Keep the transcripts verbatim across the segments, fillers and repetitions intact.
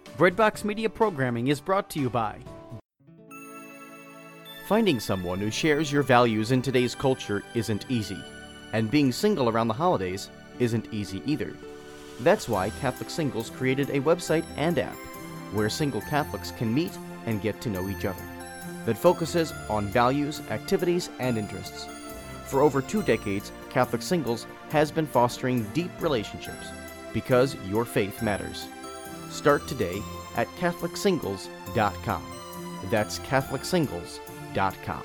Breadbox Media programming is brought to you by finding someone who shares your values in today's culture isn't easy, and being single around the holidays isn't easy either. That's why Catholic Singles created a website and app where single Catholics can meet and get to know each other that focuses on values, activities, and interests. For over two decades, Catholic Singles has been fostering deep relationships because your faith matters. Start today at Catholic Singles dot com. That's Catholic Singles dot com.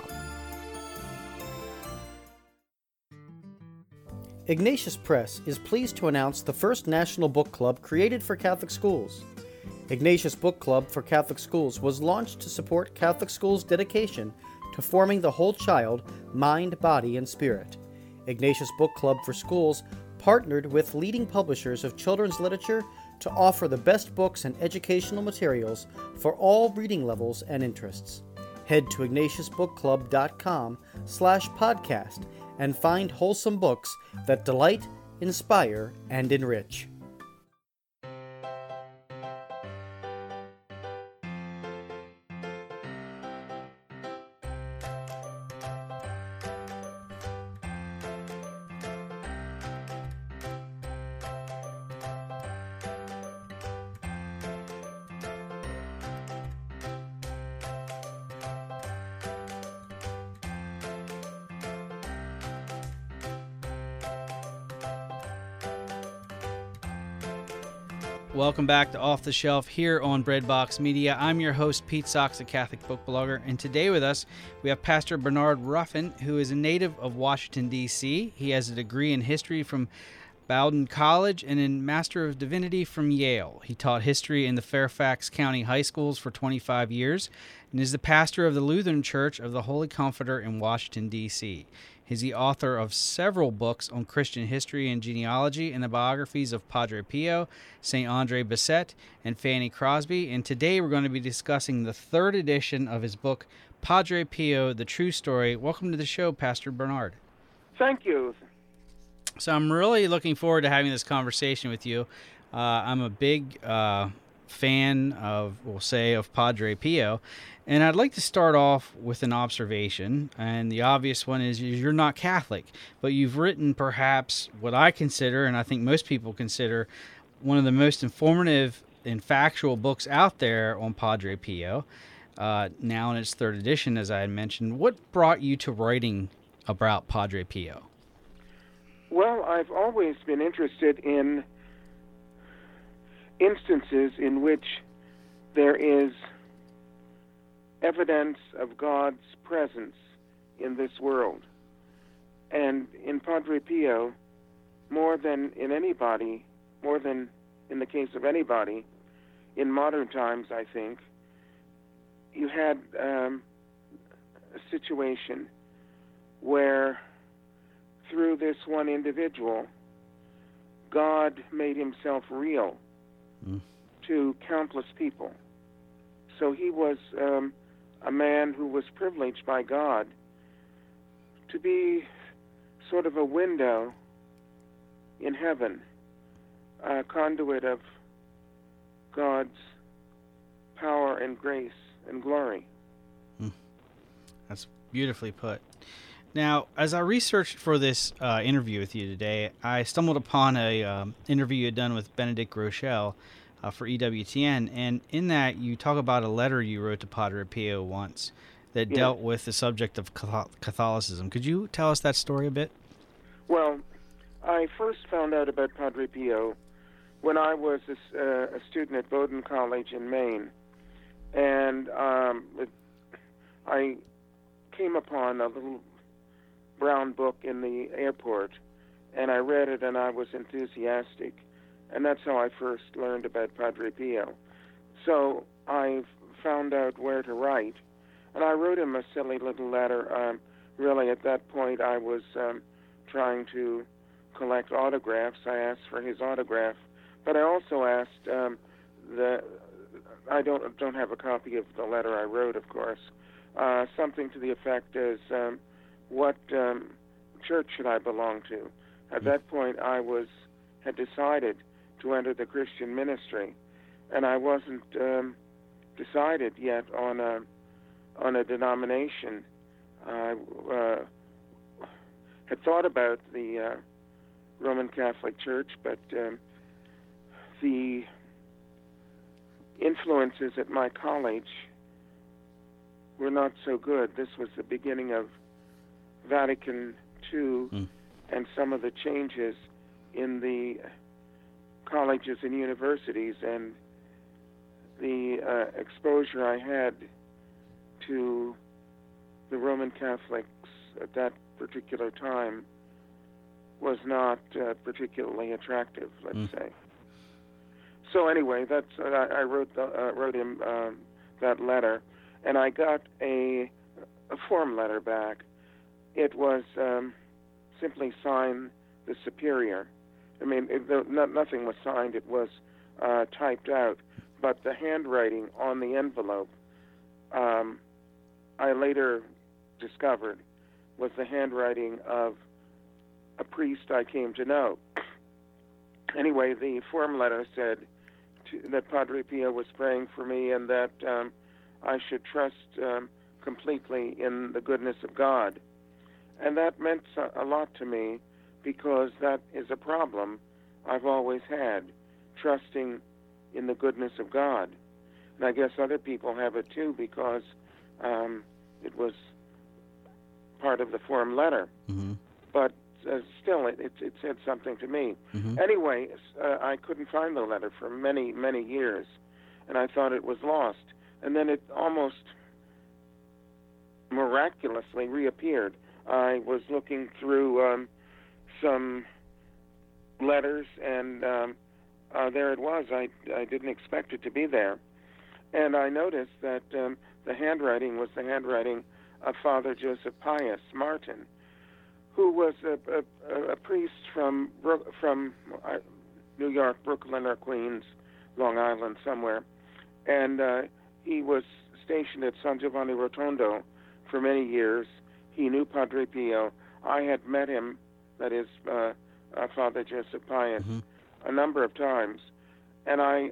Ignatius Press is pleased to announce the first national book club created for Catholic schools. Ignatius Book Club for Catholic Schools was launched to support Catholic schools' dedication to forming the whole child, mind, body, and spirit. Ignatius Book Club for Schools partnered with leading publishers of children's literature to offer the best books and educational materials for all reading levels and interests. Head to Ignatius Book Club dot com slash podcast and find wholesome books that delight, inspire, and enrich. Welcome back to Off the Shelf here on Breadbox Media. I'm your host, Pete Sox, a Catholic book blogger, and today with us we have Pastor Bernard Ruffin, who is a native of Washington, D C He has a degree in history from Bowdoin College and a Master of Divinity from Yale. He taught history in the Fairfax County High Schools for twenty-five years and is the pastor of the Lutheran Church of the Holy Comforter in Washington, D C He's the author of several books on Christian history and genealogy and the biographies of Padre Pio, Saint Andre Bessette, and Fanny Crosby. And today we're going to be discussing the third edition of his book, Padre Pio, The True Story. Welcome to the show, Pastor Bernard. Thank you. So I'm really looking forward to having this conversation with you. Uh, I'm a big uh, fan of, we'll say, of Padre Pio. And I'd like to start off with an observation, and the obvious one is you're not Catholic, but you've written perhaps what I consider, and I think most people consider, one of the most informative and factual books out there on Padre Pio, uh, now in its third edition, as I had mentioned. What brought you to writing about Padre Pio? Well, I've always been interested in instances in which there is evidence of God's presence in this world. And in Padre Pio, more than in anybody, more than in the case of anybody, in modern times, I think, you had um, a situation where through this one individual, God made himself real mm. to countless people. So he was um, a man who was privileged by God to be sort of a window in heaven, a conduit of God's power and grace and glory. Mm. That's beautifully put. Now, as I researched for this uh, interview with you today, I stumbled upon a um, interview you had done with Benedict Rochelle uh, for E W T N, and in that you talk about a letter you wrote to Padre Pio once that yes. dealt with the subject of Catholicism. Could you tell us that story a bit? Well, I first found out about Padre Pio when I was a, uh, a student at Bowdoin College in Maine, and um, it, I came upon a little brown book in the airport, and I read it, and I was enthusiastic, and that's how I first learned about Padre Pio. So I found out where to write, and I wrote him a silly little letter. Um, really, at that point, I was um, trying to collect autographs. I asked for his autograph, but I also asked um, the. I don't don't have a copy of the letter I wrote, of course. Uh, something to the effect as, um, what um, church should I belong to? At that point, I was had decided to enter the Christian ministry, and I wasn't um, decided yet on a on a denomination. I uh, had thought about the uh, Roman Catholic Church, but um, the influences at my college were not so good. This was the beginning of Vatican Two, mm. and some of the changes in the colleges and universities, and the uh, exposure I had to the Roman Catholics at that particular time was not uh, particularly attractive, let's mm. say. So anyway, that's uh, I wrote the, uh, wrote him uh, that letter, and I got a a form letter back. It was um, simply sign the superior. I mean, it, the, no, nothing was signed. It was uh, typed out, but the handwriting on the envelope, um, I later discovered, was the handwriting of a priest I came to know. Anyway, the form letter said to, that Padre Pio was praying for me, and that um, I should trust um, completely in the goodness of God. And that meant a lot to me, because that is a problem I've always had, trusting in the goodness of God. And I guess other people have it too, because um, it was part of the form letter. Mm-hmm. But uh, still, it, it, it said something to me. Mm-hmm. Anyway, uh, I couldn't find the letter for many, many years, and I thought it was lost. And then it almost miraculously reappeared. I was looking through um, some letters, and um, uh, there it was. I, I didn't expect it to be there. And I noticed that um, the handwriting was the handwriting of Father Joseph Pius Martin, who was a, a, a priest from from uh, New York, Brooklyn, or Queens, Long Island, somewhere. And uh, he was stationed at San Giovanni Rotondo for many years. He knew Padre Pio. I had met him, that is, uh, uh, Father Joseph Pius, mm-hmm. a number of times. And I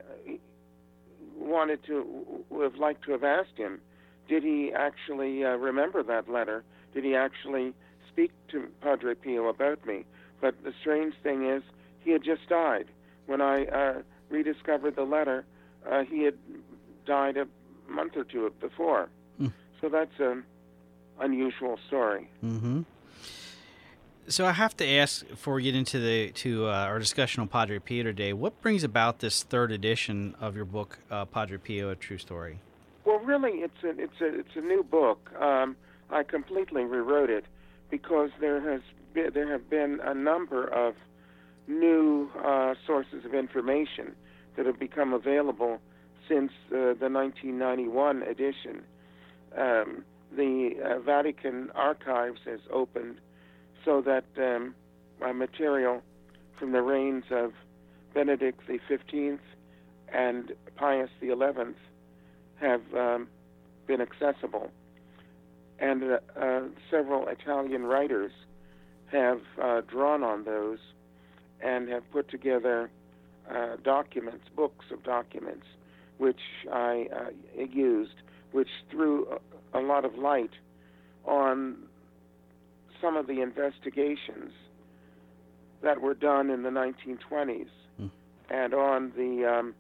wanted to, would have liked to have asked him, did he actually uh, remember that letter? Did he actually speak to Padre Pio about me? But the strange thing is, he had just died. When I uh, rediscovered the letter, uh, he had died a month or two before. Mm. So that's an unusual story. Mm-hmm. So I have to ask, before we get into the to uh, our discussion on Padre Pio today, what brings about this third edition of your book, uh, Padre Pio: A True Story? Well, really, it's a it's a it's a new book. Um, I completely rewrote it because there has been, there have been a number of new uh, sources of information that have become available since uh, the nineteen ninety-one edition. Um, the uh, Vatican Archives has opened so that um, uh, material from the reigns of Benedict the fifteenth and Pius the eleventh have um, been accessible. And uh, uh, several Italian writers have uh, drawn on those and have put together uh, documents, books of documents, which I uh, used, which threw a, a lot of light on some of the investigations that were done in the nineteen twenties mm. and on the um,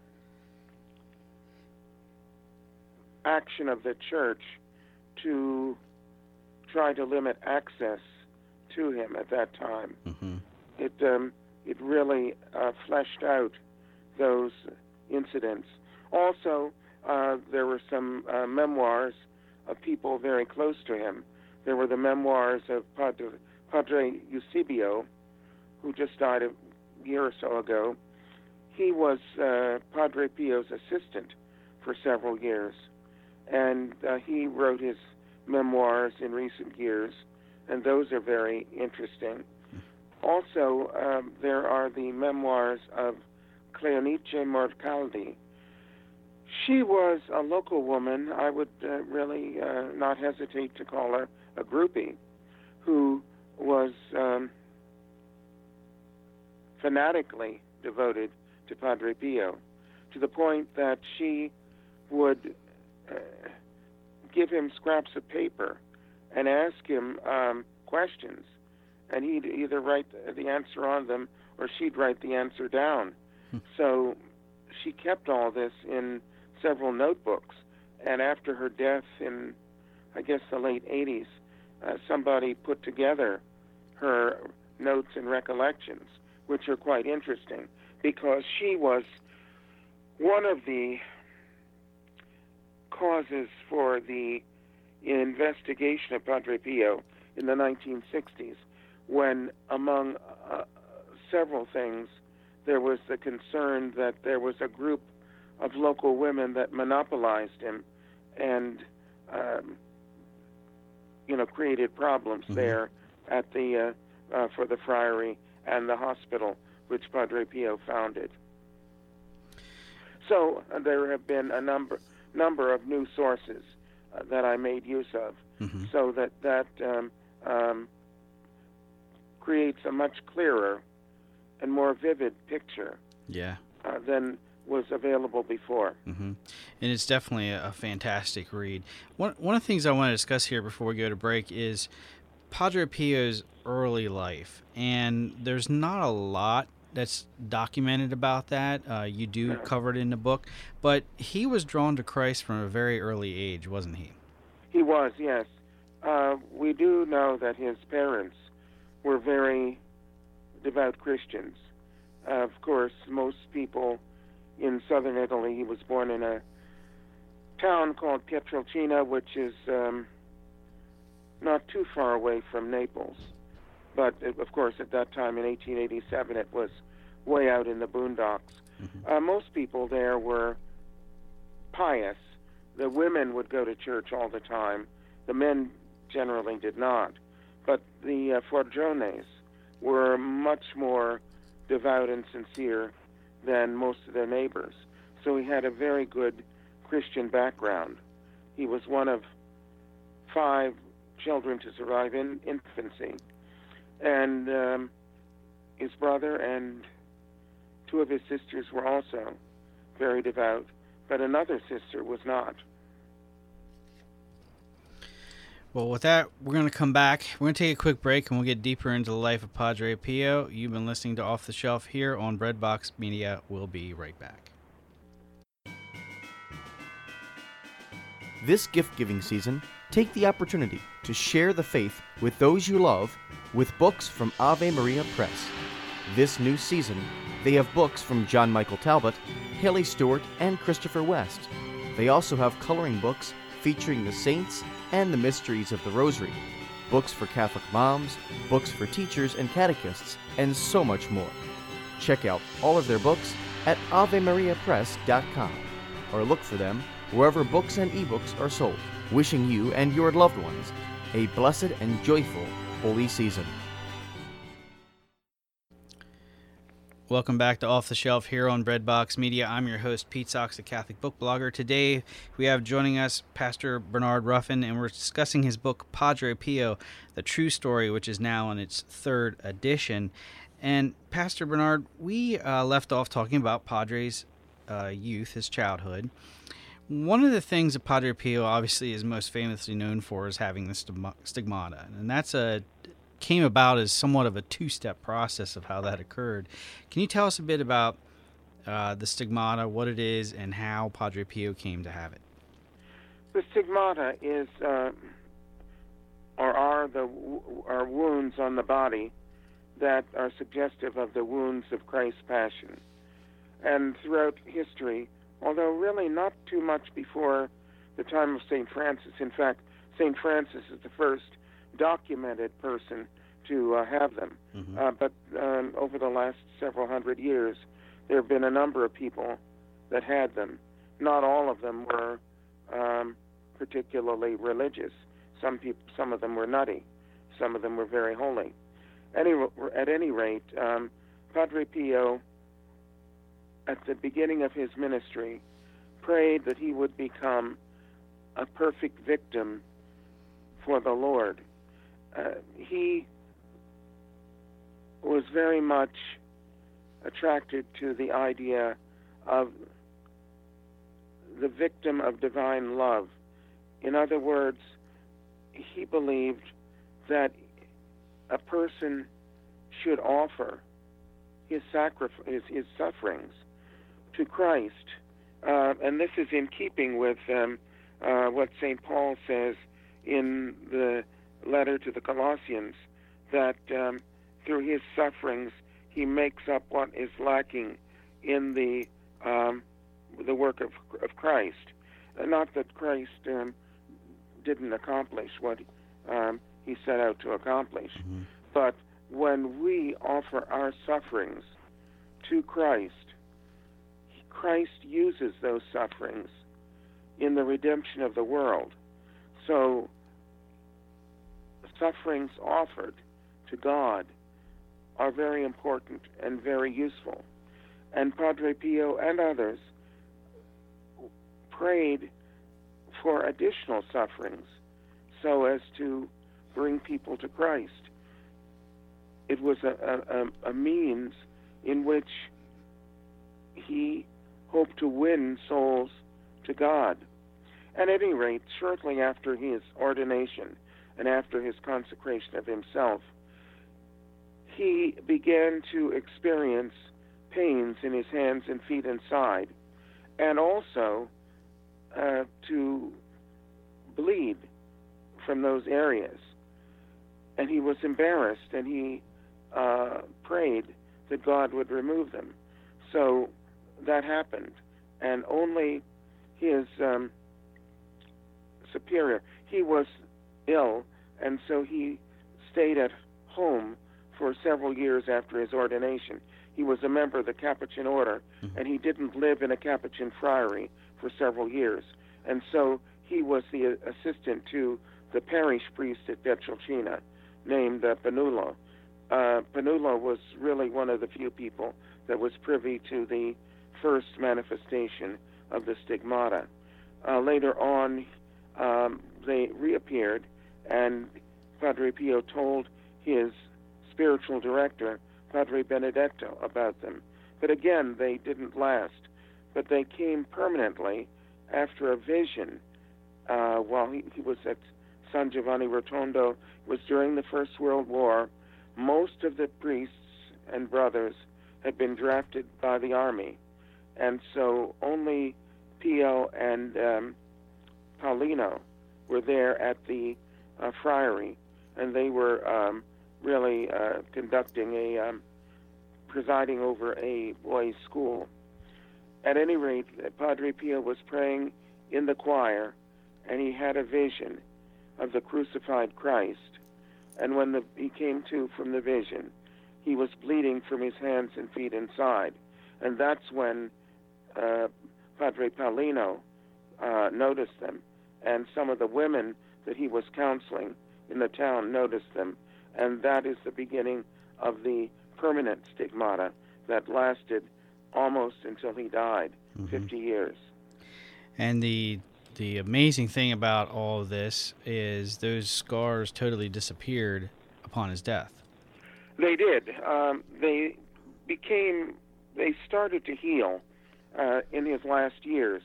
action of the church to try to limit access to him at that time. Mm-hmm. It um, it really uh, fleshed out those incidents. Also, uh, there were some uh, memoirs of people very close to him. There were the memoirs of Padre, Padre Eusebio, who just died a year or so ago. He was uh, Padre Pio's assistant for several years, and uh, he wrote his memoirs in recent years, and those are very interesting. Also, um, there are the memoirs of Cleonice Morcaldi. She was a local woman. I would uh, really uh, not hesitate to call her a groupie, who was um, fanatically devoted to Padre Pio. to the point that she would uh, give him scraps of paper and ask him um, questions, and he'd either write the answer on them or she'd write the answer down. Hmm. So she kept all this in several notebooks, and after her death in, I guess, the late eighties, uh, somebody put together her notes and recollections, which are quite interesting, because she was one of the causes for the investigation of Padre Pio in the nineteen sixties, when, among uh, several things, there was the concern that there was a group of local women that monopolized him and, um, you know, created problems mm-hmm. there at the uh, uh, for the friary and the hospital which Padre Pio founded. So uh, there have been a number number of new sources uh, that I made use of, mm-hmm. so that that um, um, creates a much clearer and more vivid picture yeah. uh, than was available before. Mm-hmm. And it's definitely a, a fantastic read. One one of the things I want to discuss here before we go to break is Padre Pio's early life, and there's not a lot that's documented about that. Uh, you do cover it in the book, but he was drawn to Christ from a very early age, wasn't he? He was, yes. Uh, we do know that his parents were very devout Christians. Uh, of course, most people in southern Italy, he was born in a town called Pietrelcina, which is um, not too far away from Naples. But, of course, at that time in eighteen eighty-seven, it was way out in the boondocks. Mm-hmm. Uh, most people there were pious. The women would go to church all the time. The men generally did not. But the uh, Forgiones were much more devout and sincere than most of their neighbors. So he had a very good Christian background. He was one of five children to survive in infancy. And um, his brother and two of his sisters were also very devout, but another sister was not. Well, with that, we're going to come back. We're going to take a quick break, and we'll get deeper into the life of Padre Pio. You've been listening to Off the Shelf here on Breadbox Media. We'll be right back. This gift-giving season, take the opportunity to share the faith with those you love with books from Ave Maria Press. This new season, they have books from John Michael Talbot, Haley Stewart, and Christopher West. They also have coloring books featuring the saints and the mysteries of the Rosary, books for Catholic moms, books for teachers and catechists, and so much more. Check out all of their books at ave maria press dot com or look for them wherever books and ebooks are sold. Wishing you and your loved ones a blessed and joyful Holy Season. Welcome back to Off the Shelf here on Breadbox Media. I'm your host, Pete Sox, the Catholic book blogger. Today we have joining us Pastor Bernard Ruffin, and we're discussing his book, Padre Pio, The True Story, which is now in its third edition. And Pastor Bernard, we uh, left off talking about Padre's uh, youth, his childhood. One of the things that Padre Pio obviously is most famously known for is having the stigmata, and that's a came about as somewhat of a two-step process of how that occurred. Can you tell us a bit about uh, the stigmata, what it is, and how Padre Pio came to have it? The stigmata is, uh, or are the are wounds on the body that are suggestive of the wounds of Christ's Passion. And throughout history, although really not too much before the time of Saint Francis, in fact, Saint Francis is the first documented person to uh, have them. Mm-hmm. Uh, but um, over the last several hundred years, there have been a number of people that had them. Not all of them were um, particularly religious. Some people, some of them were nutty. Some of them were very holy. Any, at any rate, um, Padre Pio, at the beginning of his ministry, prayed that he would become a perfect victim for the Lord. Uh, he was very much attracted to the idea of the victim of divine love. In other words, he believed that a person should offer his sacrifice, his, his sufferings to Christ. Uh, and this is in keeping with um, uh, what Saint Paul says in the letter to the Colossians, that um, through his sufferings he makes up what is lacking in the um, the work of, of Christ. Uh, not that Christ um, didn't accomplish what um, he set out to accomplish, mm-hmm. but when we offer our sufferings to Christ, Christ uses those sufferings in the redemption of the world. So, sufferings offered to God are very important and very useful. And Padre Pio and others prayed for additional sufferings so as to bring people to Christ. It was a, a, a means in which he hoped to win souls to God. At any rate, shortly after his ordination and after his consecration of himself, he began to experience pains in his hands and feet and side, and also uh, to bleed from those areas. And he was embarrassed, and he uh, prayed that God would remove them. So that happened, and only his um, superior, he was ill, and so he stayed at home for several years after his ordination. He was a member of the Capuchin order, mm-hmm. and he didn't live in a Capuchin friary for several years. And so he was the assistant to the parish priest at Pietrelcina, named uh, Panulo. Uh, Panulo was really one of the few people that was privy to the first manifestation of the stigmata. Uh, later on, um, they reappeared, and Padre Pio told his spiritual director, Padre Benedetto, about them. But again, they didn't last. But they came permanently after a vision uh, while he, he was at San Giovanni Rotondo. It was during the First World War. Most of the priests and brothers had been drafted by the army, and so only Pio and um, Paulino were there at the uh, friary, and they were um, really uh, conducting a, um, presiding over a boys' school. At any rate, Padre Pio was praying in the choir, and he had a vision of the crucified Christ. And when the, he came to from the vision, he was bleeding from his hands and feet and side. And that's when uh, Padre Paulino uh, noticed them. And some of the women that he was counseling in the town noticed them. And that is the beginning of the permanent stigmata that lasted almost until he died, mm-hmm. fifty years. And the the amazing thing about all of this is those scars totally disappeared upon his death. They did. Um, they became, they started to heal uh, in his last years.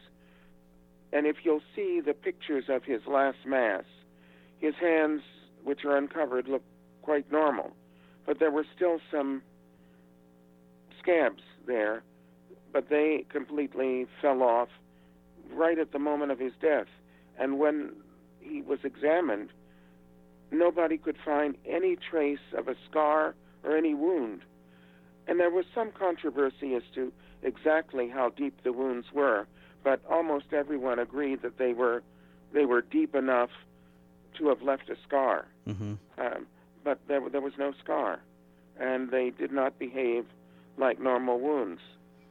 And if you'll see the pictures of his last Mass, his hands, which are uncovered, look quite normal. But there were still some scabs there, but they completely fell off right at the moment of his death. And when he was examined, nobody could find any trace of a scar or any wound. And there was some controversy as to exactly how deep the wounds were, but almost everyone agreed that they were they were deep enough to have left a scar. Mm-hmm. Um, but there, there was no scar, and they did not behave like normal wounds.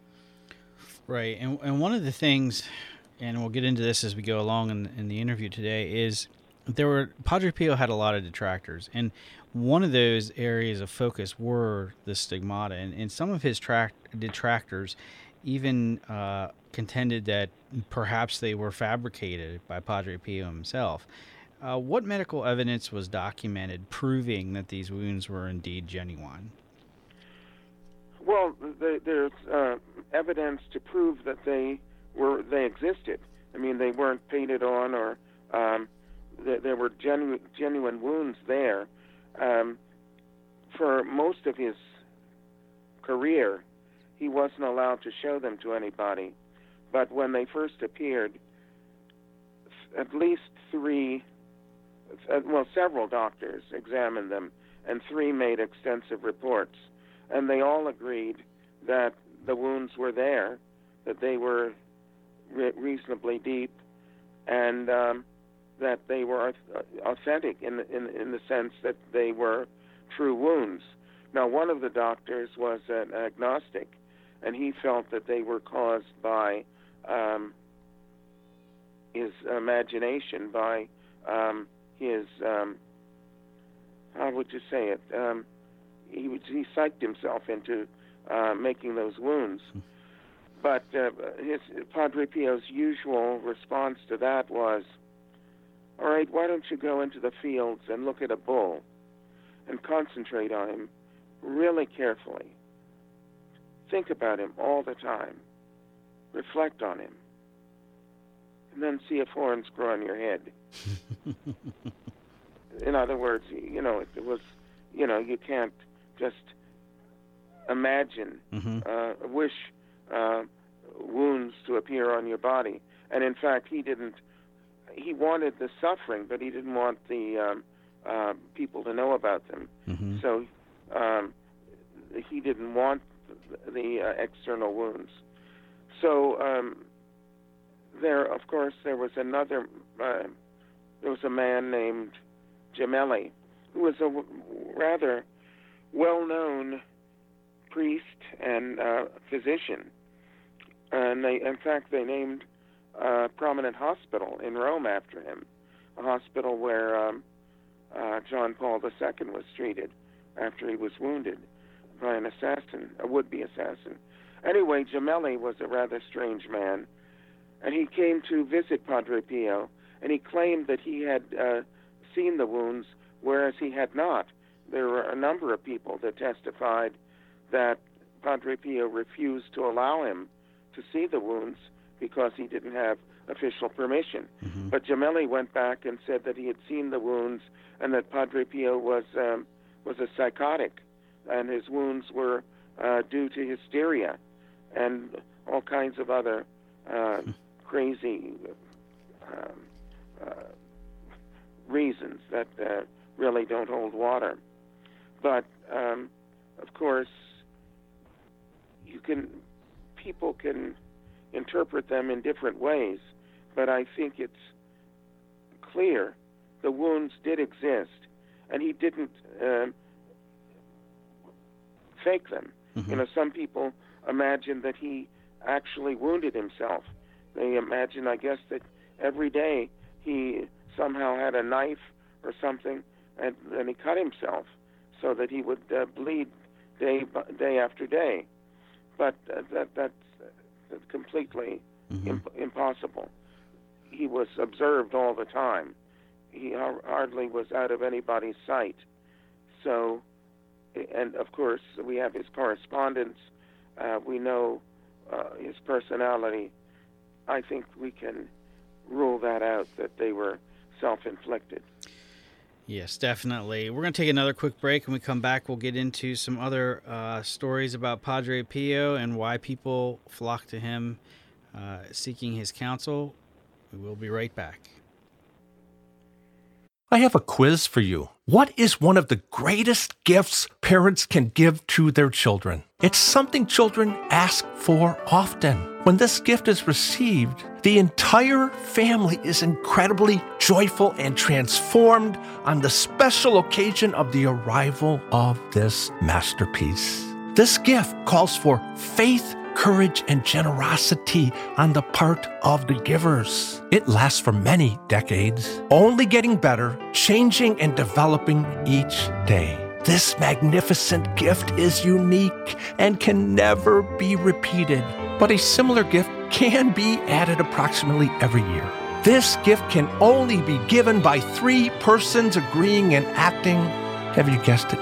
Right, and and one of the things, and we'll get into this as we go along in, in the interview today, is there were Padre Pio had a lot of detractors, and one of those areas of focus were the stigmata, and, and some of his tract, detractors even uh, contended that perhaps they were fabricated by Padre Pio himself. Uh, what medical evidence was documented proving that these wounds were indeed genuine? Well, the, there's uh, evidence to prove that they were they existed. I mean, they weren't painted on, or um, th- there were genu- genuine wounds there. Um, for most of his career, he wasn't allowed to show them to anybody. But when they first appeared, at least three, well, several doctors examined them, and three made extensive reports. And they all agreed that the wounds were there, that they were re- reasonably deep, and um, that they were authentic in, in, in the sense that they were true wounds. Now, one of the doctors was an agnostic, and he felt that they were caused by um, his imagination, by um, his, um, how would you say it? Um, he, he psyched himself into uh, making those wounds. But uh, his Padre Pio's usual response to that was, all right, why don't you go into the fields and look at a bull and concentrate on him really carefully. Think about him all the time. Reflect on him. And then see if horns grow on your head. In other words, you know, it was, you know, you can't just imagine, mm-hmm. uh, wish uh, wounds to appear on your body. And in fact, he didn't, he wanted the suffering, but he didn't want the um, uh, people to know about them. Mm-hmm. So um, he didn't want the, the uh, external wounds. So um, there, of course, there was another, uh, there was a man named Gemelli, who was a w- rather well-known priest and uh, physician. And they, in fact, they named a prominent hospital in Rome after him, a hospital where um, uh, John Paul the Second was treated after he was wounded by an assassin, a would-be assassin. Anyway, Gemelli was a rather strange man, and he came to visit Padre Pio, and he claimed that he had uh, seen the wounds, whereas he had not. There were a number of people that testified that Padre Pio refused to allow him to see the wounds because he didn't have official permission. Mm-hmm. But Gemelli went back and said that he had seen the wounds and that Padre Pio was um, was a psychotic, and his wounds were uh, due to hysteria and all kinds of other uh, crazy um, uh, reasons that uh, really don't hold water. But um, of course, you can people can interpret them in different ways, but I think it's clear the wounds did exist, and he didn't uh, fake them. Mm-hmm. You know, some people imagine that he actually wounded himself. They imagine, I guess, that every day he somehow had a knife or something, and then he cut himself so that he would uh, bleed day day after day. But uh, that that's uh, completely mm-hmm. imp- impossible. He was observed all the time. He har- hardly was out of anybody's sight. So, and of course, we have his correspondence. Uh, we know uh, his personality. I think we can rule that out, that they were self-inflicted. Yes, definitely. We're going to take another quick break. When we come back, we'll get into some other uh, stories about Padre Pio and why people flock to him uh, seeking his counsel. We will be right back. I have a quiz for you. What is one of the greatest gifts parents can give to their children? It's something children ask for often. When this gift is received, the entire family is incredibly joyful and transformed on the special occasion of the arrival of this masterpiece. This gift calls for faith, courage, and generosity on the part of the givers. It lasts for many decades, only getting better, changing and developing each day. This magnificent gift is unique and can never be repeated, but a similar gift can be added approximately every year. This gift can only be given by three persons agreeing and acting. Have you guessed it yet?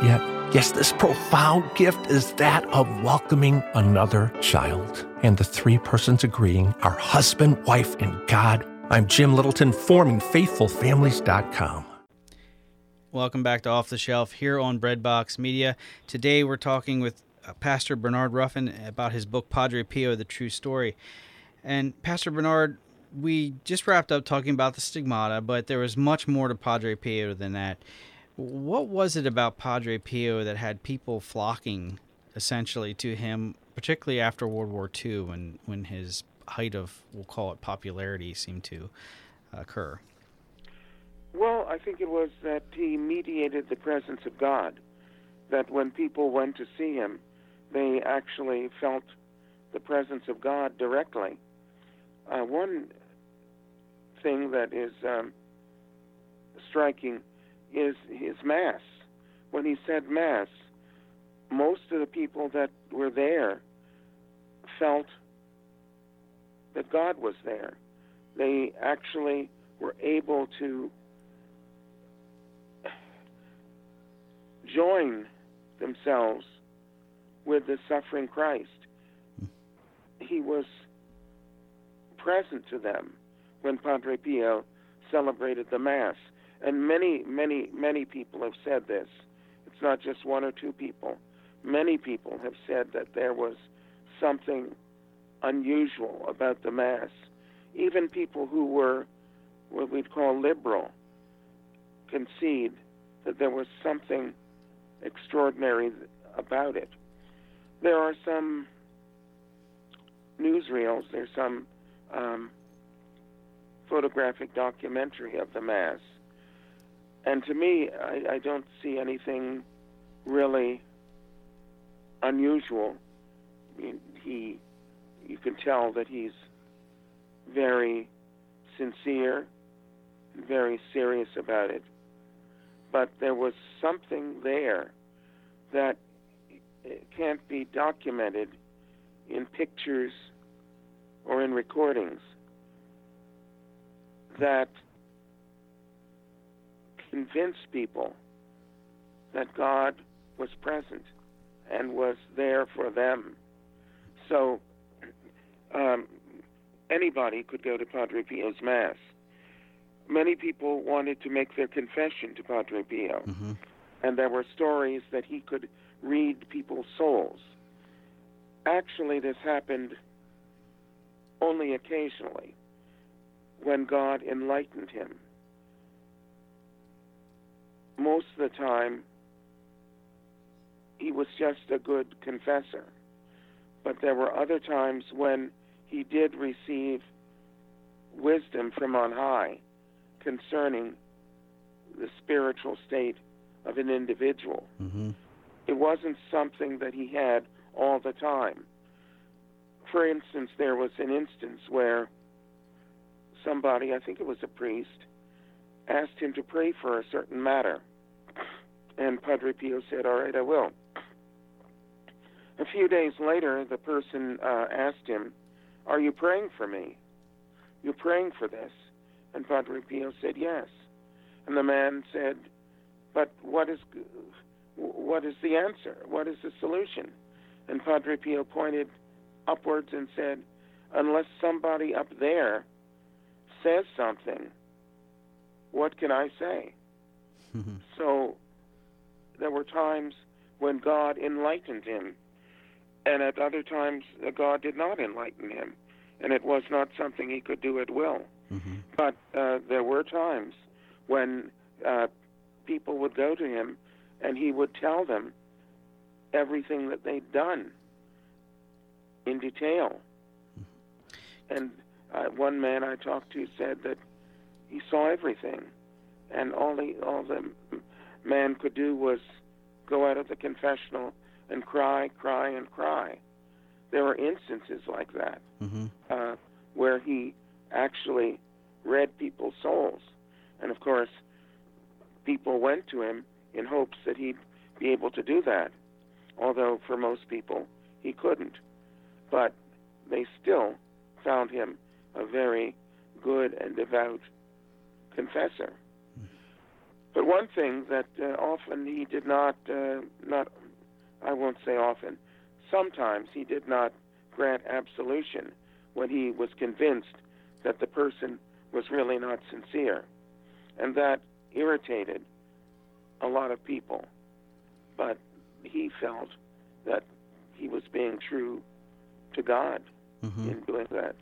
Yes, this profound gift is that of welcoming another child. And the three persons agreeing are husband, wife, and God. I'm Jim Littleton, forming faithful families dot com. Welcome back to Off the Shelf here on Breadbox Media. Today we're talking with uh, Pastor Bernard Ruffin about his book, Padre Pio, The True Story. And Pastor Bernard, we just wrapped up talking about the stigmata, but there was much more to Padre Pio than that. What was it about Padre Pio that had people flocking essentially to him, particularly after World War Two, when, when his height of, we'll call it, popularity seemed to occur? Well, I think it was that he mediated the presence of God, that when people went to see him, they actually felt the presence of God directly. Uh, one thing that is um, striking is his Mass. When he said Mass, most of the people that were there felt that God was there. They actually were able to join themselves with the suffering Christ. He was present to them when Padre Pio celebrated the Mass. And many, many, many people have said this. It's not just one or two people. Many people have said that there was something unusual about the Mass. Even people who were what we'd call liberal concede that there was something extraordinary about it. There are some newsreels, there's some um, photographic documentary of the Mass. And to me, I, I don't see anything really unusual. I mean, he, you can tell that he's very sincere, very serious about it. But there was something there that can't be documented in pictures or in recordings that convinced people that God was present and was there for them. So um, anybody could go to Padre Pio's Mass. Many people wanted to make their confession to Padre Pio, mm-hmm. and there were stories that he could read people's souls. Actually, this happened only occasionally when God enlightened him. Most of the time, he was just a good confessor. But there were other times when he did receive wisdom from on high concerning the spiritual state of an individual. Mm-hmm. It wasn't something that he had all the time. For instance, there was an instance where somebody, I think it was a priest, asked him to pray for a certain matter. And Padre Pio said, all right, I will. A few days later, the person uh, asked him, are you praying for me? You're praying for this? And Padre Pio said, yes. And the man said, but what is what is the answer? What is the solution? And Padre Pio pointed upwards and said, unless somebody up there says something, what can I say? Mm-hmm. So there were times when God enlightened him, and at other times God did not enlighten him, and it was not something he could do at will. Mm-hmm. But uh, there were times when uh, people would go to him and he would tell them everything that they'd done in detail. Mm-hmm. And uh, one man I talked to said that he saw everything, and all the, all the man could do was go out of the confessional and cry, cry, and cry. There were instances like that, mm-hmm. uh, where he actually read people's souls. And of course, people went to him in hopes that he'd be able to do that, although for most people he couldn't. But they still found him a very good and devout confessor. But one thing that uh, often he did not, uh, not, I won't say often, sometimes he did not grant absolution when he was convinced that the person was really not sincere. And that irritated a lot of people. But he felt that he was being true to God mm-hmm. in doing that.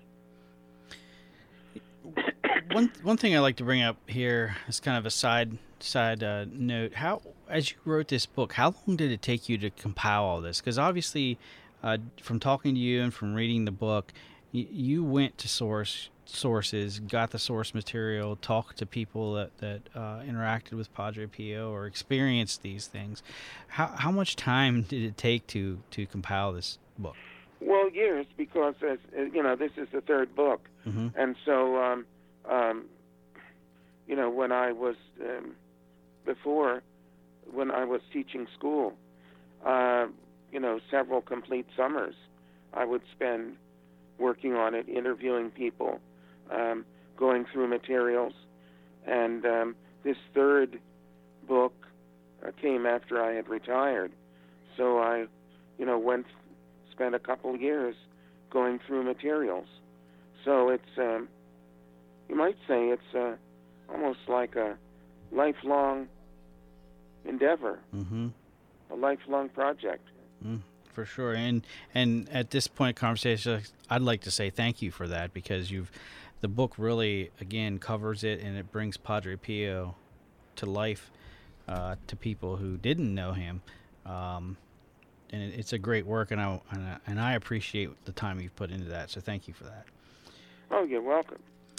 One one thing I like to bring up here is kind of a side side uh, note. How, as you wrote this book, how long did it take you to compile all this? Because obviously, uh, from talking to you and from reading the book, y- you went to source sources, got the source material, talked to people that that uh, interacted with Padre Pio or experienced these things. How how much time did it take to to compile this book? Well, years, because as you know, this is the third book, mm-hmm. and so um, um, you know, when I was um, before, when I was teaching school, uh, you know, several complete summers, I would spend working on it, interviewing people, um, going through materials, and um, this third book uh, came after I had retired, so I, you know, went. spent a couple years going through materials. So it's, um, you might say it's uh, almost like a lifelong endeavor, mm-hmm. a lifelong project. Mm, for sure. And and at this point of conversation, I'd like to say thank you for that, because you've, the book really, again, covers it, and it brings Padre Pio to life uh, to people who didn't know him. Um, And it's a great work, and I, and I and I appreciate the time you've put into that. So thank you for that. Oh, you're welcome.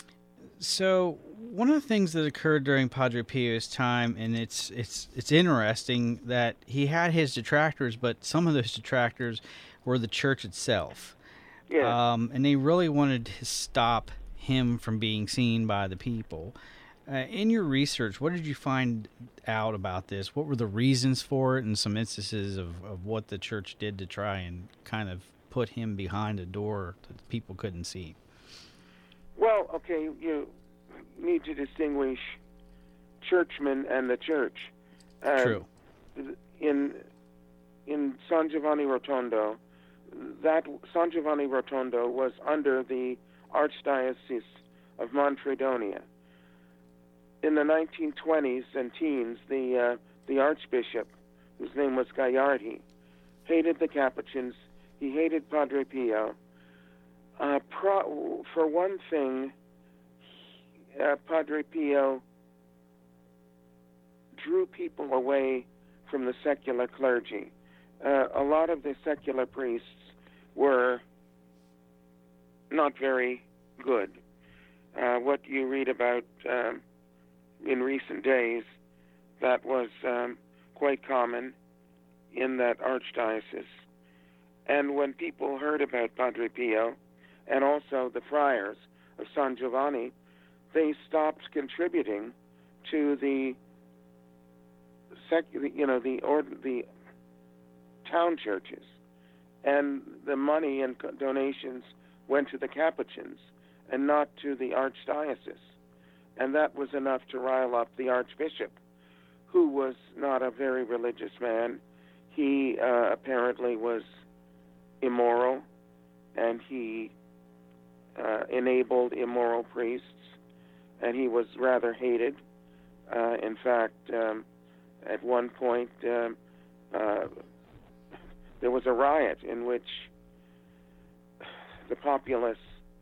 So one of the things that occurred during Padre Pio's time, and it's it's it's interesting that he had his detractors, but some of those detractors were the church itself. Yeah. Um, and they really wanted to stop him from being seen by the people. Uh, in your research, what did you find out about this? What were the reasons for it, and some instances of, of what the church did to try and kind of put him behind a door that people couldn't see? Well, okay, you need to distinguish churchmen and the church. Uh, True. In in San Giovanni Rotondo, that San Giovanni Rotondo was under the Archdiocese of Manfredonia. In the nineteen twenties and teens, the uh, the Archbishop, whose name was Gagliardi, hated the Capuchins. He hated Padre Pio. Uh, pro- for one thing, uh, Padre Pio drew people away from the secular clergy. Uh, a lot of the secular priests were not very good. Uh, what you read about um, in recent days, that was um, quite common in that archdiocese. And when people heard about Padre Pio, and also the friars of San Giovanni, they stopped contributing to the sec- you know, the or- the town churches, and the money and donations went to the Capuchins and not to the archdiocese. And that was enough to rile up the Archbishop, who was not a very religious man. He uh, apparently was immoral, and he uh, enabled immoral priests, and he was rather hated. Uh, in fact, um, at one point, um, uh, there was a riot in which the populace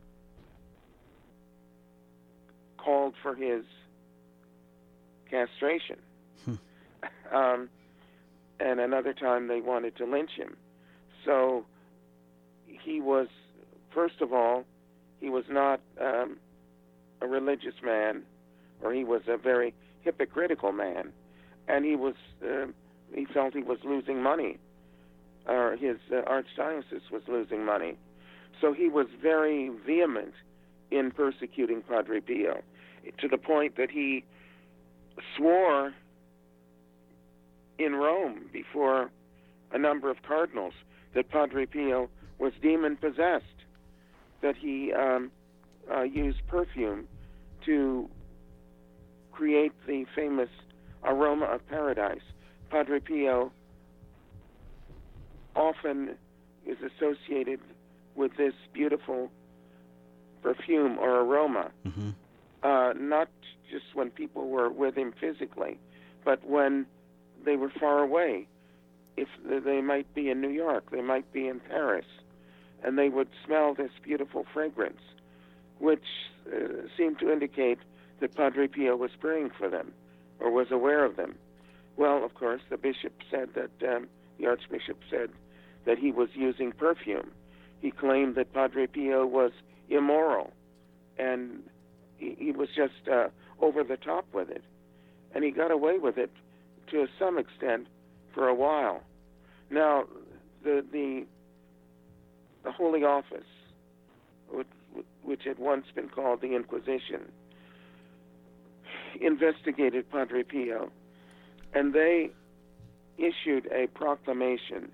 called for his castration. Hmm. Um, and another time they wanted to lynch him. So he was, first of all, he was not um, a religious man, or he was a very hypocritical man, and he was, uh, he felt he was losing money, or his uh, archdiocese was losing money. So he was very vehement in persecuting Padre Pio, to the point that he swore in Rome before a number of cardinals that Padre Pio was demon-possessed, that he um, uh, used perfume to create the famous aroma of paradise. Padre Pio often is associated with this beautiful perfume or aroma, Mm-hmm. uh, not just when people were with him physically, but when they were far away. If they might be in New York, they might be in Paris, and they would smell this beautiful fragrance, which uh, seemed to indicate that Padre Pio was praying for them or was aware of them. Well, of course, the bishop said that, um, the archbishop said that he was using perfume. He claimed that Padre Pio was immoral, and he, he was just uh, over the top with it. And he got away with it to some extent for a while. Now, the the, the Holy Office, which, which had once been called the Inquisition, investigated Padre Pio, and they issued a proclamation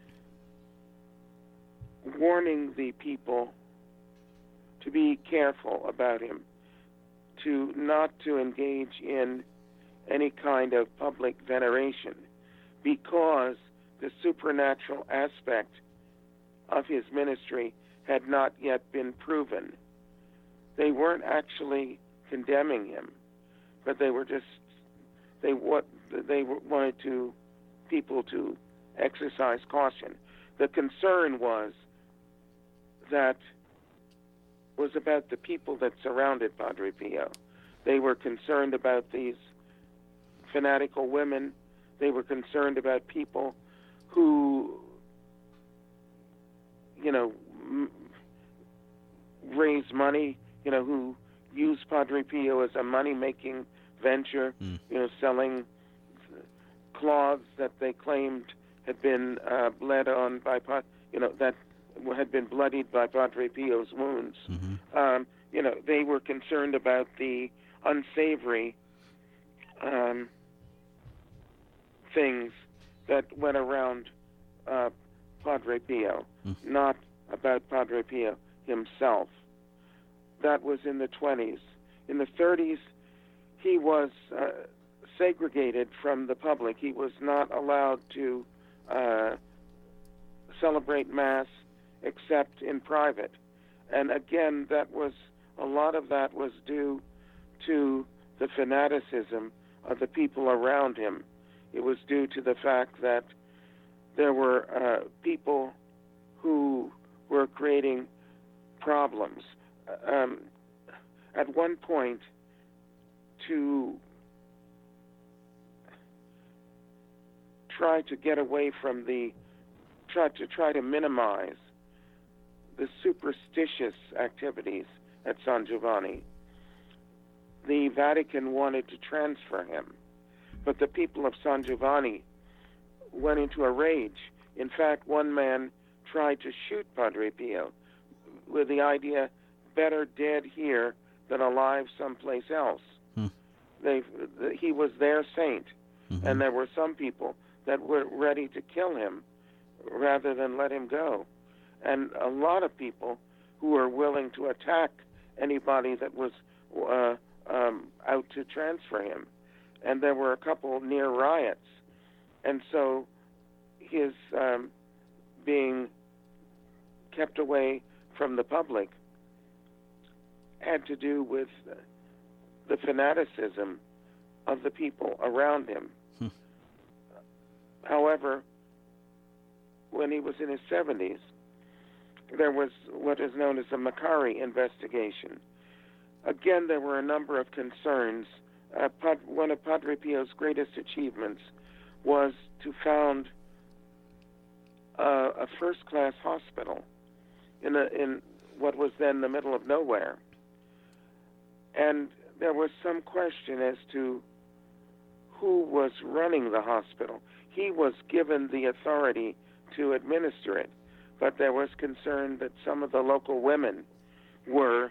warning the people to be careful about him, to not to engage in any kind of public veneration, because the supernatural aspect of his ministry had not yet been proven. They weren't actually condemning him, but they were just they what they wanted to people to exercise caution. The concern was that was about the people that surrounded Padre Pio. They were concerned about these fanatical women. They were concerned about people who, you know, m- raise money, you know, who use Padre Pio as a money-making venture, mm. you know, selling cloths that they claimed had been uh, bled on by, you know, that had been bloodied by Padre Pio's wounds. Mm-hmm. Um, you know, they were concerned about the unsavory um, things that went around uh, Padre Pio, mm. not about Padre Pio himself. That was in the twenties. In the thirties, he was uh, segregated from the public. He was not allowed to uh, celebrate Mass except in private. And again, that was a lot of that was due to the fanaticism of the people around him. It was due to the fact that there were uh, people who were creating problems. Um, at one point, to try to get away from the, try to try to minimize the superstitious activities at San Giovanni, the Vatican wanted to transfer him, but the people of San Giovanni went into a rage. In fact, one man tried to shoot Padre Pio with the idea, better dead here than alive someplace else. Hmm. They, he was their saint, mm-hmm. and there were some people that were ready to kill him rather than let him go. And a lot of people who were willing to attack anybody that was uh, um, out to transfer him. And there were a couple near riots. And so his um, being kept away from the public had to do with the fanaticism of the people around him. Hmm. However, when he was in his seventies, there was what is known as the Macari investigation. Again, there were a number of concerns. Uh, Pad- one of Padre Pio's greatest achievements was to found uh, a first-class hospital in, a, in what was then the middle of nowhere. And there was some question as to who was running the hospital. He was given the authority to administer it, but there was concern that some of the local women were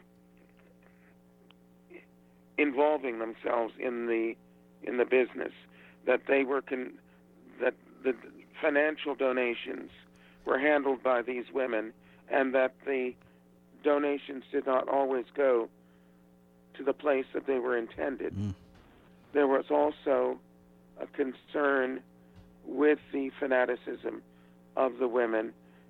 involving themselves in the in the business, that they were con- that the financial donations were handled by these women, and that the donations did not always go to the place that they were intended. Mm. There was also a concern with the fanaticism of the women.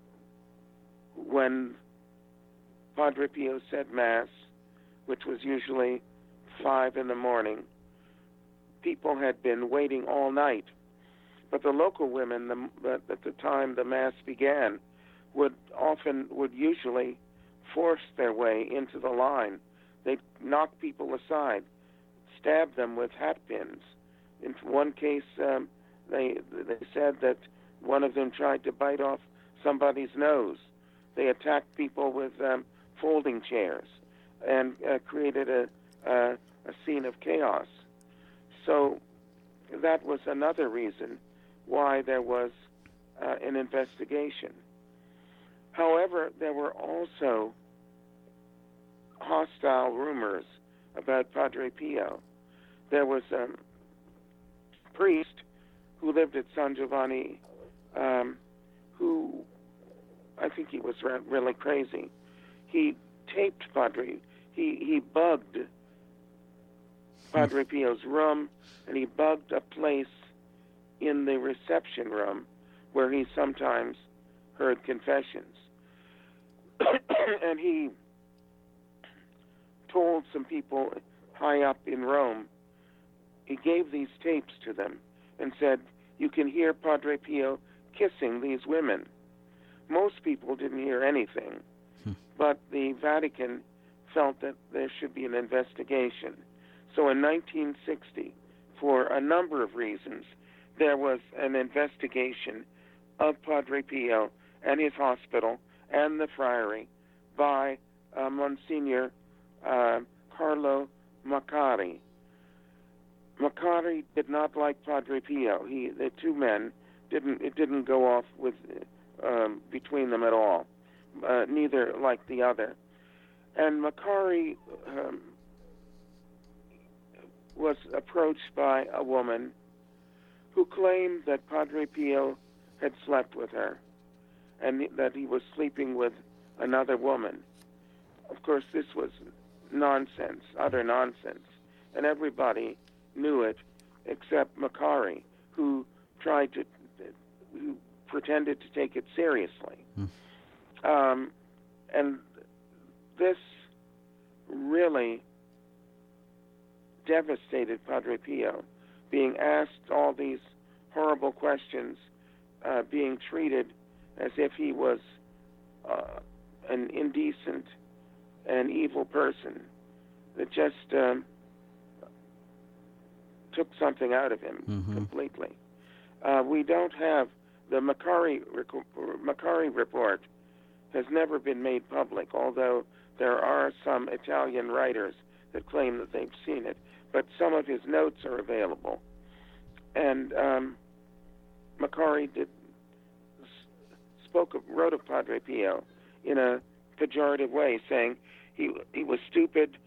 When Padre Pio said Mass, which was usually five in the morning, people had been waiting all night. But the local women, the, at the time the Mass began, would often, would usually force their way into the line. They'd knock people aside, stab them with hat pins. In one case, um, they they said that one of them tried to bite off somebody's nose. They attacked people with um, folding chairs and uh, created a, a a scene of chaos. So that was another reason why there was uh, an investigation. However, there were also hostile rumors about Padre Pio. There was a priest who lived at San Giovanni um, who, I think he was re- really crazy. He taped Padre, he, he bugged Padre Pio's room, and he bugged a place in the reception room where he sometimes heard confessions. And he told some people high up in Rome, he gave these tapes to them and said, you can hear Padre Pio kissing these women. Most people didn't hear anything, hmm. but the Vatican felt that there should be an investigation. So in nineteen sixty, for a number of reasons, there was an investigation of Padre Pio and his hospital and the friary by uh, Monsignor uh, Carlo Maccari. Maccari did not like Padre Pio. He, the two men, didn't it didn't go off with um, between them at all. Uh, neither liked the other. And Maccari um, was approached by a woman who claimed that Padre Pio had slept with her and that he was sleeping with another woman. Of course, this was nonsense, utter nonsense, and everybody knew it except Maccari, who tried to, who pretended to take it seriously. Mm. Um, and this really devastated Padre Pio, being asked all these horrible questions, uh, being treated as if he was uh, an indecent and evil person that just um, took something out of him mm-hmm. completely. Uh, we don't have the Maccari, Maccari report has never been made public, although there are some Italian writers that claim that they've seen it. But some of his notes are available. And um, Maccari did, spoke of, wrote of Padre Pio in a pejorative way, saying he he was stupid.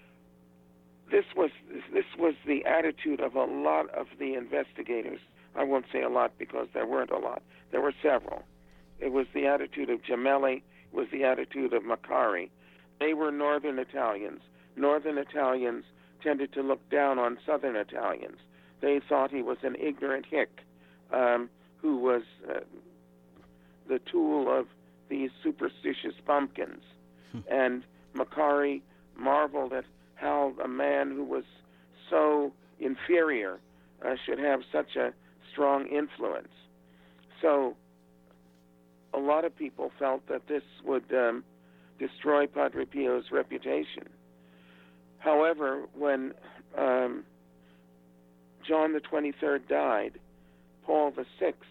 This was this was the attitude of a lot of the investigators. I won't say a lot because there weren't a lot. There were several. It was the attitude of Gemelli. It was the attitude of Maccari. They were Northern Italians. Northern Italians tended to look down on Southern Italians. They thought he was an ignorant hick um, who was uh, the tool of these superstitious pumpkins. Hmm. And Maccari marveled at how a man who was so inferior uh, should have such a strong influence. So a lot of people felt that this would um, destroy Padre Pio's reputation. However, when um, John the twenty-third died, Paul the sixth,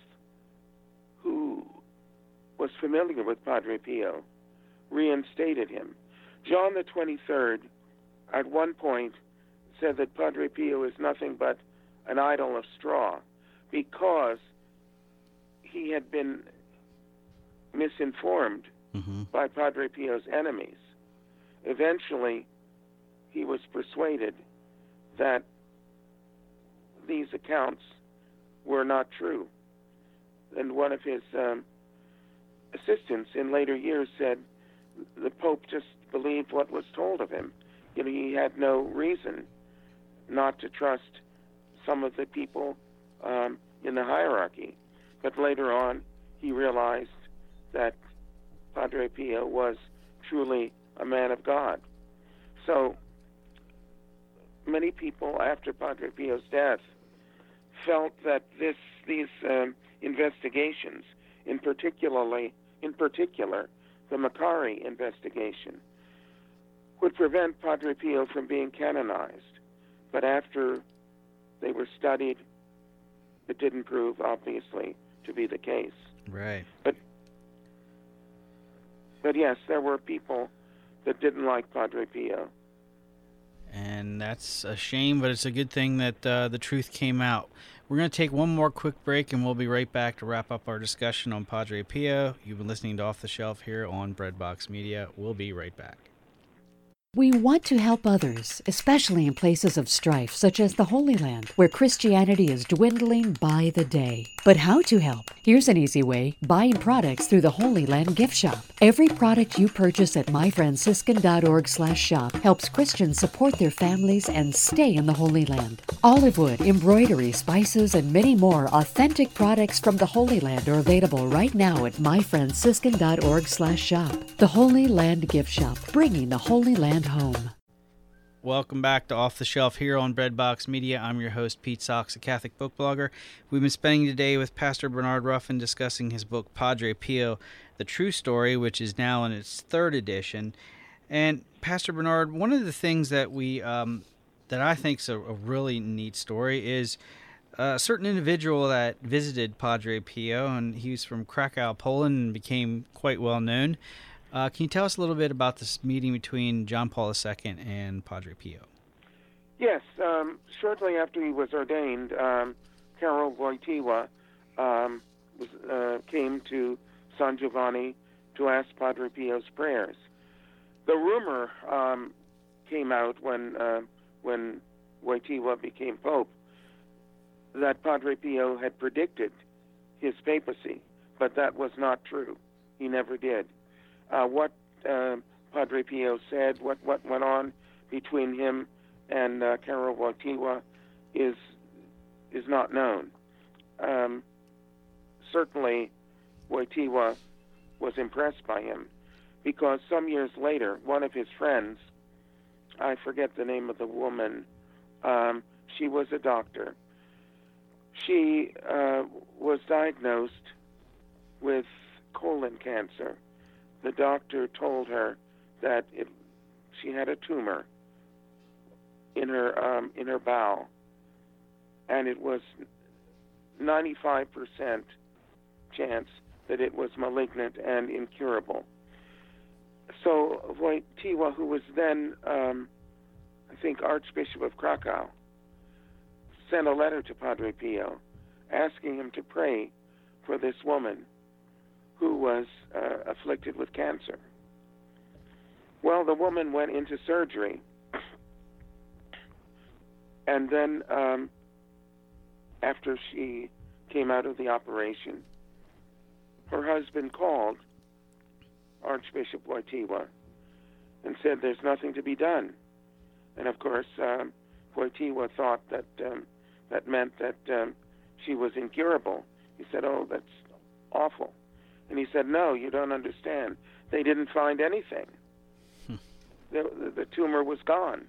who was familiar with Padre Pio, reinstated him. John the twenty-third, at one point, said that Padre Pio is nothing but an idol of straw because he had been misinformed mm-hmm. by Padre Pio's enemies. Eventually, he was persuaded that these accounts were not true. And one of his um, assistants in later years said the Pope just believed what was told of him. You know, he had no reason not to trust some of the people um, in the hierarchy. But later on, he realized that Padre Pio was truly a man of God. So many people after Padre Pio's death felt that this these um, investigations, in particularly in particular the Macari investigation, would prevent Padre Pio from being canonized. But after they were studied, it didn't prove, obviously, to be the case. Right. But but yes, there were people that didn't like Padre Pio. And that's a shame, but it's a good thing that uh, the truth came out. We're going to take one more quick break, and we'll be right back to wrap up our discussion on Padre Pio. You've been listening to Off the Shelf here on Breadbox Media. We'll be right back. We want to help others, especially in places of strife, such as the Holy Land, where Christianity is dwindling by the day. But how to help? Here's an easy way: buying products through the Holy Land gift shop. Every product you purchase at my franciscan dot org slash shop helps Christians support their families and stay in the Holy Land. Olive wood, embroidery, spices, and many more authentic products from the Holy Land are available right now at my franciscan dot org slash shop. The Holy Land gift shop, bringing the Holy Land home. Welcome back to Off the Shelf here on Breadbox Media. I'm your host, Pete Sox, a Catholic book blogger. We've been spending today with Pastor Bernard Ruffin discussing his book, Padre Pio, The True Story, which is now in its third edition. And Pastor Bernard, one of the things that we um, that I think is a, a really neat story is a certain individual that visited Padre Pio, and he was from Krakow, Poland, and became quite well known. Uh, can you tell us a little bit about this meeting between John Paul the Second and Padre Pio? Yes. Um, shortly after he was ordained, um, Karol Wojtyła um, was, uh, came to San Giovanni to ask Padre Pio's prayers. The rumor um, came out when uh, when Wojtyła became Pope that Padre Pio had predicted his papacy, but that was not true. He never did. Uh, what uh, Padre Pio said, what, what went on between him and uh, Karol Wojtyła is is not known. Um, certainly, Wojtyła was impressed by him because some years later, one of his friends, I forget the name of the woman, um, she was a doctor. She uh, was diagnosed with colon cancer. The doctor told her that it, she had a tumor in her um, in her bowel, and it was ninety-five percent chance that it was malignant and incurable. So Wojtyła, who was then, um, I think, Archbishop of Krakow, sent a letter to Padre Pio asking him to pray for this woman who was uh, afflicted with cancer. Well, the woman went into surgery, and then um, after she came out of the operation, her husband called Archbishop Wojtyła and said there's nothing to be done. And of course, um, Wojtyła thought that um, that meant that um, she was incurable. He said, oh, that's awful. And he said, no, you don't understand. They didn't find anything. Hmm. The, the, the tumor was gone.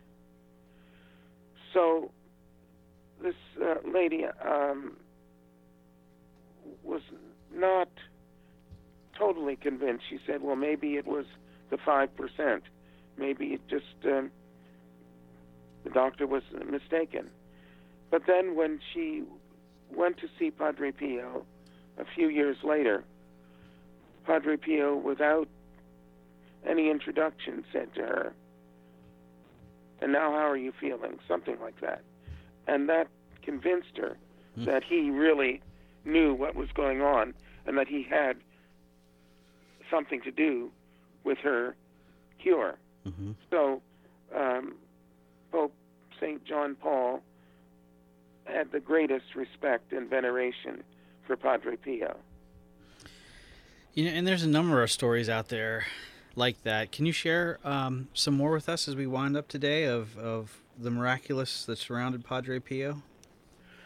So this uh, lady um, was not totally convinced. She said, well, maybe it was the five percent. Maybe it just, um, the doctor was mistaken. But then when she went to see Padre Pio a few years later, Padre Pio, without any introduction, said to her, and now how are you feeling? Something like that. And that convinced her mm. that he really knew what was going on and that he had something to do with her cure. Mm-hmm. So um, Pope Saint John Paul had the greatest respect and veneration for Padre Pio. You know, and there's a number of stories out there like that. Can you share um, some more with us as we wind up today of, of the miraculous that surrounded Padre Pio?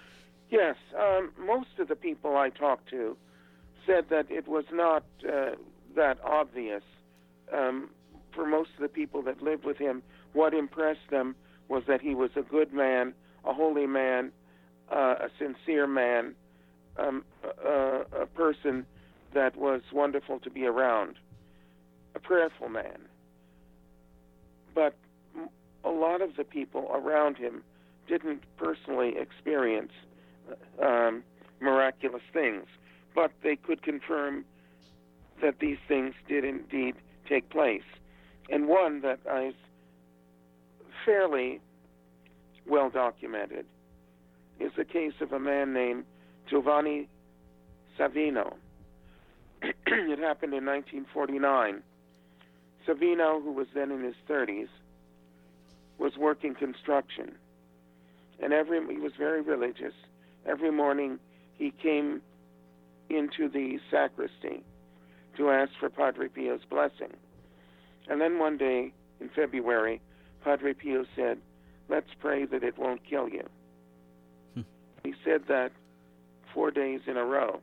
Yes, um, most of the people I talked to said that it was not uh, that obvious. Um, for most of the people that lived with him, what impressed them was that he was a good man, a holy man, uh, a sincere man, um, a, a person that was wonderful to be around, a prayerful man. But a lot of the people around him didn't personally experience um, miraculous things, but they could confirm that these things did indeed take place. And one that is fairly well documented is the case of a man named Giovanni Savino. It happened in nineteen forty-nine. Savino, who was then in his thirties, was working construction. And every he was very religious. Every morning he came into the sacristy to ask for Padre Pio's blessing. And then one day in February, Padre Pio said, "Let's pray that it won't kill you." Hmm. He said that four days in a row,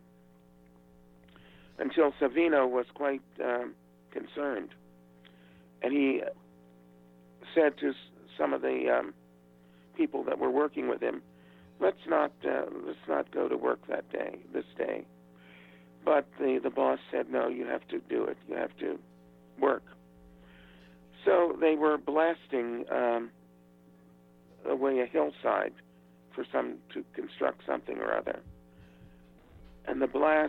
until Savino was quite um, concerned. And he said to some of the um, people that were working with him, let's not uh, let's not go to work that day, this day. But the, the boss said, no, you have to do it. You have to work. So they were blasting um, away a hillside for some to construct something or other. And the blast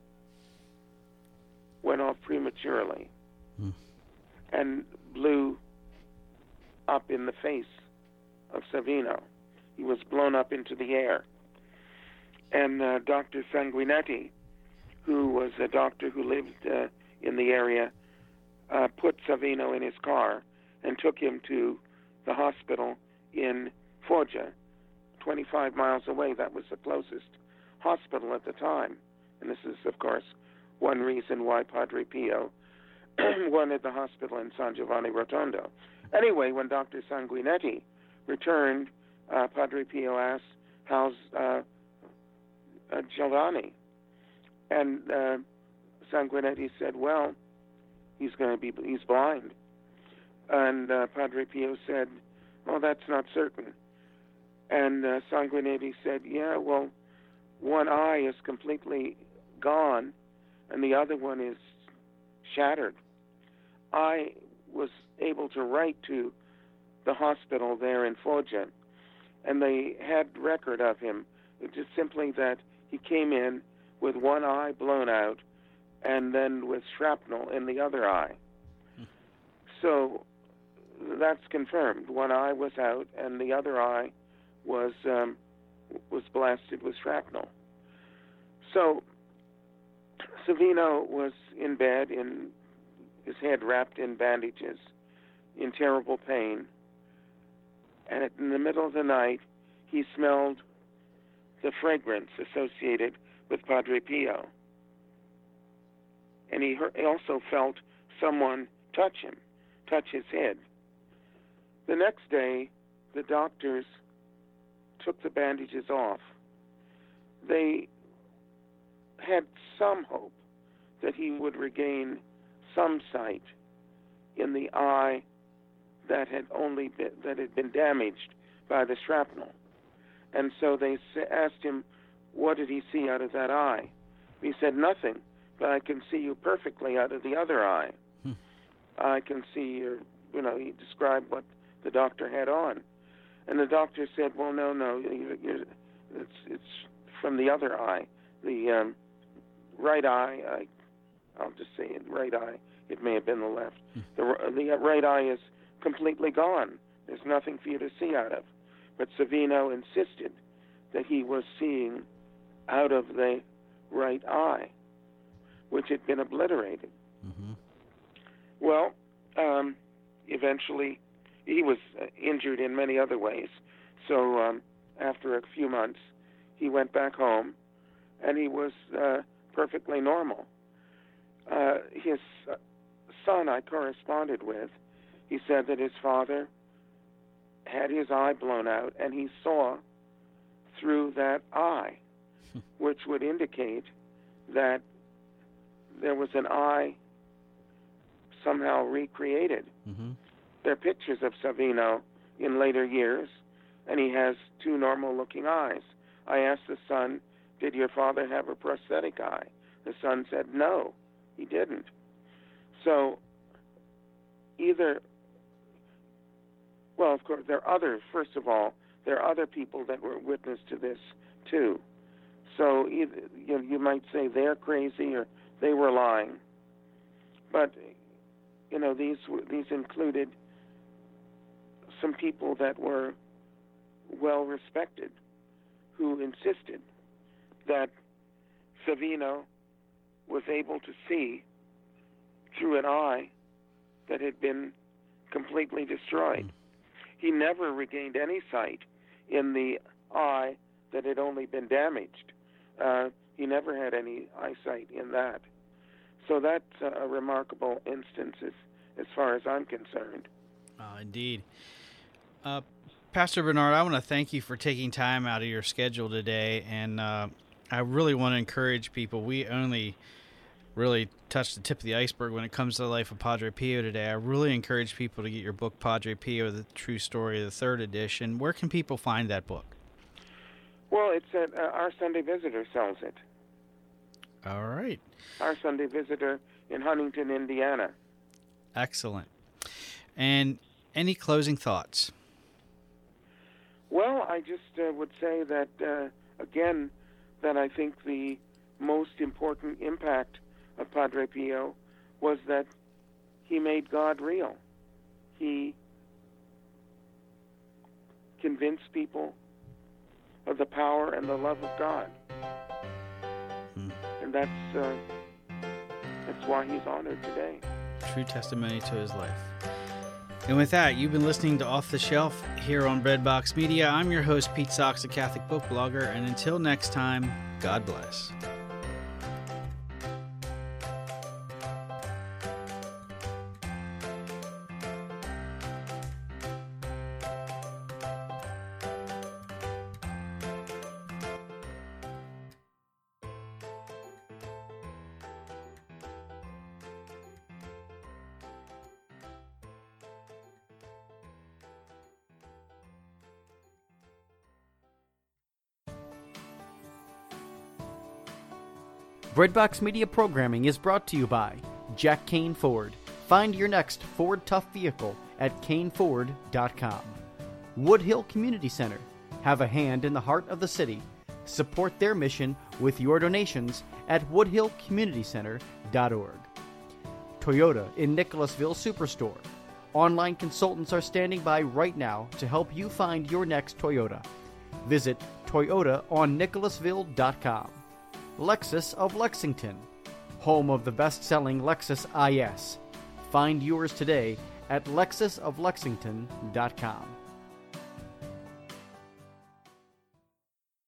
went off prematurely mm. and blew up in the face of Savino. He was blown up into the air. And uh, Doctor Sanguinetti, who was a doctor who lived uh, in the area, uh, put Savino in his car and took him to the hospital in Foggia, twenty-five miles away. That was the closest hospital at the time. And this is, of course, one reason why Padre Pio wanted the hospital in San Giovanni Rotondo. Anyway, when Doctor Sanguinetti returned, uh, Padre Pio asked, how's uh, uh, Giovanni? And uh, Sanguinetti said, well, he's going to be, he's blind. And uh, Padre Pio said, well, that's not certain. And uh, Sanguinetti said, yeah, well, one eye is completely gone and the other one is shattered. I was able to write to the hospital there in Foggia, and they had record of him. It's just simply that he came in with one eye blown out and then with shrapnel in the other eye. Hmm. So that's confirmed. One eye was out and the other eye was um, was blasted with shrapnel. So Savino was in bed, in his head wrapped in bandages, in terrible pain. And in the middle of the night, he smelled the fragrance associated with Padre Pio. And he, he also felt someone touch him, touch his head. The next day, the doctors took the bandages off. They had some hope that he would regain some sight in the eye that had only been, that had been damaged by the shrapnel. And so they asked him, what did he see out of that eye? He said, nothing, but I can see you perfectly out of the other eye. Hmm. I can see your, you know, he described what the doctor had on. And the doctor said, well, no, no, you're, you're, it's, it's from the other eye. The um, right eye, I, I'll just say it, right eye, it may have been the left. Hmm. The, the right eye is completely gone. There's nothing for you to see out of. But Savino insisted that he was seeing out of the right eye, which had been obliterated. Mm-hmm. Well, um, eventually, he was uh, injured in many other ways. So um, after a few months, he went back home, and he was uh, perfectly normal. Uh, his uh, son I corresponded with, he said that his father had his eye blown out, and he saw through that eye, which would indicate that there was an eye somehow recreated. Mm-hmm. There are pictures of Savino in later years, and he has two normal-looking eyes. I asked the son, did your father have a prosthetic eye? The son said, no, he didn't. So either, well, of course, there are others. First of all, there are other people that were witness to this, too. So either, you know, you might say they're crazy or they were lying. But, you know, these these included some people that were well-respected who insisted that Savino was able to see through an eye that had been completely destroyed. Mm. He never regained any sight in the eye that had only been damaged. Uh, he never had any eyesight in that. So that's a remarkable instance as, as far as I'm concerned. Oh, indeed. Uh, Pastor Bernard, I want to thank you for taking time out of your schedule today, and uh, I really want to encourage people. We only really touched the tip of the iceberg when it comes to the life of Padre Pio today. I really encourage people to get your book, Padre Pio, The True Story, the third edition. Where can people find that book? Well, it's at uh, Our Sunday Visitor sells it. All right. Our Sunday Visitor in Huntington, Indiana. Excellent. And any closing thoughts? Well, I just uh, would say that, uh, again, that I think the most important impact of Padre Pio was that he made God real. He convinced people of the power and the love of God. Hmm. And that's, uh, that's why he's honored today. True testimony to his life. And with that, you've been listening to Off the Shelf here on Breadbox Media. I'm your host, Pete Sox, a Catholic book blogger, and until next time, God bless. Breadbox Media programming is brought to you by Jack Kane Ford. Find your next Ford Tough vehicle at Kane Ford dot com. Woodhill Community Center. Have a hand in the heart of the city. Support their mission with your donations at Woodhill Community Center dot org. Toyota in Nicholasville Superstore. Online consultants are standing by right now to help you find your next Toyota. Visit Toyota on Nicholasville dot com. Lexus of Lexington, home of the best-selling Lexus I S. Find yours today at Lexus of Lexington dot com.